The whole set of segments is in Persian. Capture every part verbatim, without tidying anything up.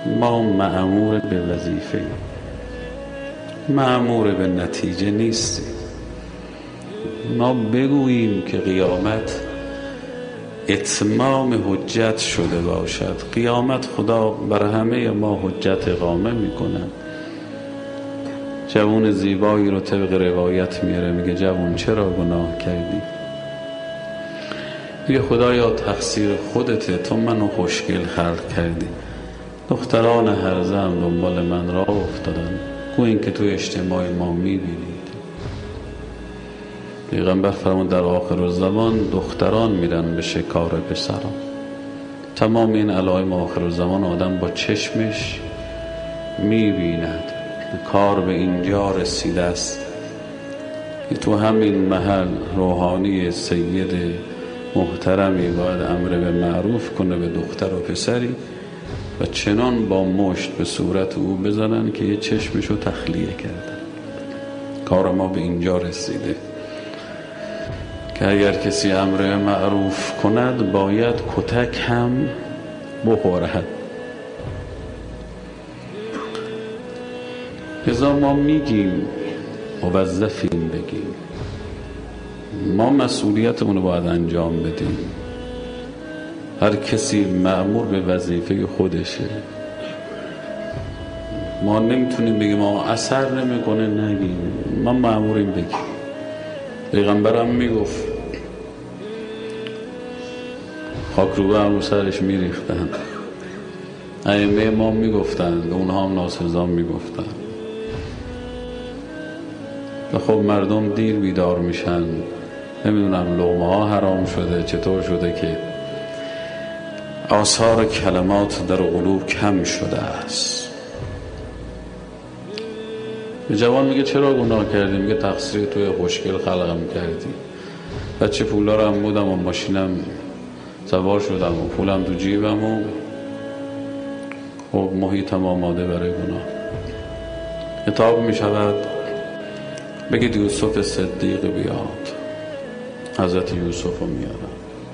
ما مأمور به وظیفه، مأمور به نتیجه نیستیم. ما بگوییم که قیامت اتمام حجت شده باشد. قیامت خدا بر همه ما حجت اقامه میکنه. جوون زیبایی رو طبق روایت میاره، میگه جوون چرا گناه کردی؟ میگه خدایا تقصیر خودته، تو منو خوشگل خلق کردی. دختران هرزه دنبال من راه افتادن. گویین که تو اجتماع ما میبینید. پیغمبر فرمود در آخر الزمان دختران میرن به شکار پسران. تمام این علائم آخر الزمان آدم با چشمش میبیند. کار به اینجا رسیده است. تو همین محل روحانی سید محترمی باید امر به معروف کنه به دختر و پسری و چنان با مشت به صورت او بزنن که یه چشمشو تخلیه کردن. کار ما به اینجا رسیده که اگر کسی امر معروف کند باید کتک هم بخورد. لذا ما میگیم موظفیم بگیم، ما مسئولیتمون رو باید انجام بدیم. هر کسی مأمور به وظیفه خودشه. ما نمیتونیم بگیم ما اثر نمیکنه نگیم، ما مأموریم بگیم. پیغمبرم میگفت خاک رو به هم سرش میریختن. ائمه ما میگفتن، به اونها هم ناسزا میگفتن. و خب مردم دیر بیدار میشن. نمیدونم لقمه ها حرام شده، چطور شده که آثار کلمات در قلوب کم شده است. به جوان میگه چرا گناه کردی؟ میگه تقصیر توی خوشگل خلقم کردی. بچه پولا رو هم بودم و ماشینم سوار شدم و پولم تو جیبم و خب محیطم آماده برای گناه. کتاب میشود بگید یوسف صدیق بیاد. حضرت یوسف رو میارم،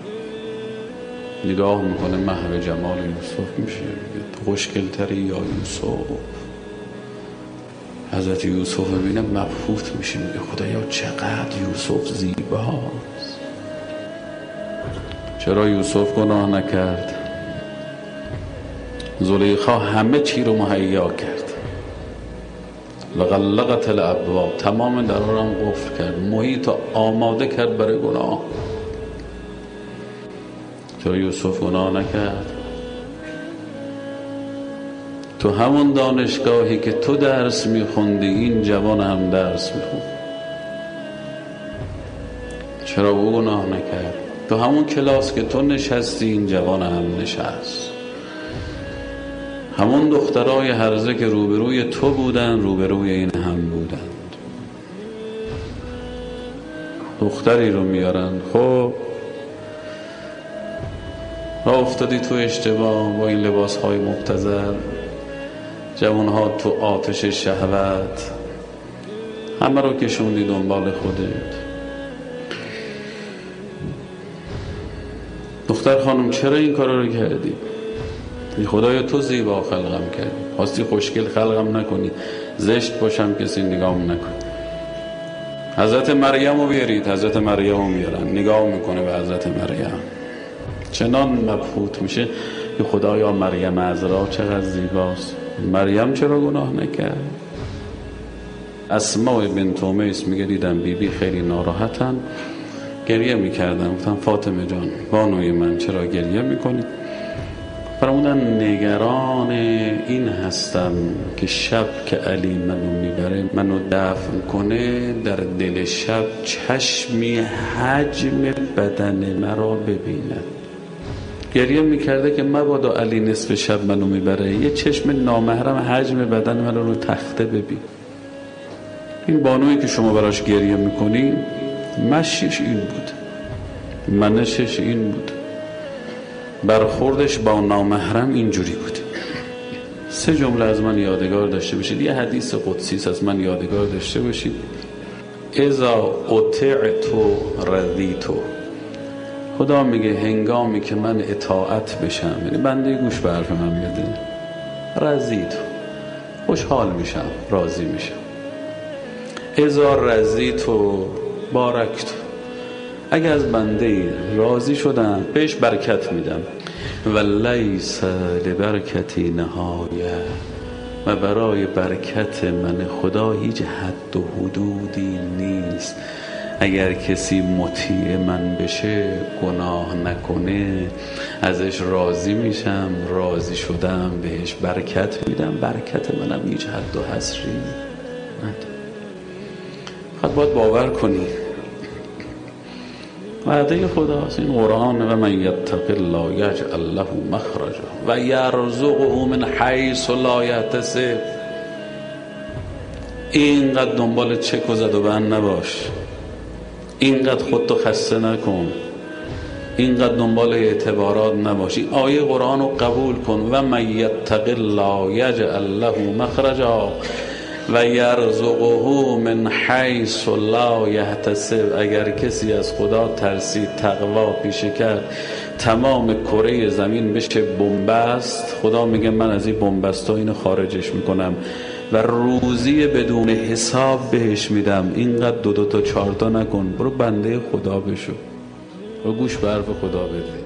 نگاه میکنه محو جمال یوسف میشه. خوشگل تری یا یوسف؟ حضرت یوسف رو ببینه مبهوت میشه، میگه خدایا چقدر یوسف زیباست. چرا یوسف گناه نکرد؟ زلیخا همه چی رو مهیا کرد. لغلقت الابواب، تمام درها رو قفل کرد، محیط آماده کرد برای گناه. چرا یوسف گناه نکرد؟ تو همون دانشگاهی که تو درس میخوندی این جوان هم درس میخوند. چرا او گناه نکرد؟ تو همون کلاس که تو نشستی این جوان هم نشست. همون دخترای هرزه که روبروی تو بودن روبروی این هم بودند. دختری رو میارن. خب راه افتادی تو اشتباه با این لباس های مبتذل، جوان ها تو آتش شهوت، همه رو کشوندی دنبال خودت. دختر خانم چرا این کار رو کردی؟ خدایا تو زیبا خلقم کردی، خواستی خوشگل خلقم نکنی، زشت باشم کسی نگام نکنی. حضرت مریم رو بیارید. حضرت مریم رو میارن، نگاه میکنه به حضرت مریم، چنان مبهوت میشه که خدایا مریم عذرا چقدر زیباست. مریم چرا گناه نکرد؟ اسماء بنت امیس میگه دیدم بی بی خیلی ناراحتن، گریه میکردم. گفتم فاطمه جان بانوی من چرا گریه میکنی؟ فرمودن نگران این هستم که شب که علی منو میبره منو دفن کنه در دل شب چشمی حجم بدن مرا ببیند. گریه میکرده که مبادا علی نصف شب منو میبره یه چشم نامحرم حجم بدن منو رو تخته ببین. این بانویی که شما براش گریه میکنی مشیش این بود، منشش این بود، برخوردش با نامحرم اینجوری بود. سه جمله از من یادگار داشته باشید. یه حدیث قدسی از من یادگار داشته باشید. اذا اطعت رضیت. خدا میگه هنگامی که من اطاعت بشم، یعنی بنده گوش به حرف من بده، رضیت، خوشحال میشم، راضی میشم. اذا رضیت بارکت، اگر از بنده راضی شدم بهش برکت میدم. و لیس لبرکتی نهایه، و برای برکت من خدا هیچ حد و حدودی نیست. اگر کسی مطیع من بشه، گناه نکنه، ازش راضی میشم، راضی شدم بهش برکت میدم. برکت منم هیچ حد و حصری نداره. فقط باید باور کنی وعده خداست. این قرآن: و من یتق الله یجعل له مخرجا و یرزقه من حیث لا یحتسب. اینقدر دنبال چک و زد و بند نباش، اینقدر خودتو خسته نکن، اینقدر دنبال اعتبارات نباش. این آیه قرآن رو قبول کن: و من یتق الله یجعل له مخرجا و یرزقه من حیث لا یحتسب. اگر کسی از خدا ترسید، تقوا پیشه کرد، تمام کره زمین بشه بنبست، خدا میگه من از این بنبستا اینو خارجش میکنم و روزی بدون حساب بهش میدم. اینقدر دو دو تا چهار تا نکن، برو بنده خدا بشو، برو گوش به حرف خدا بده.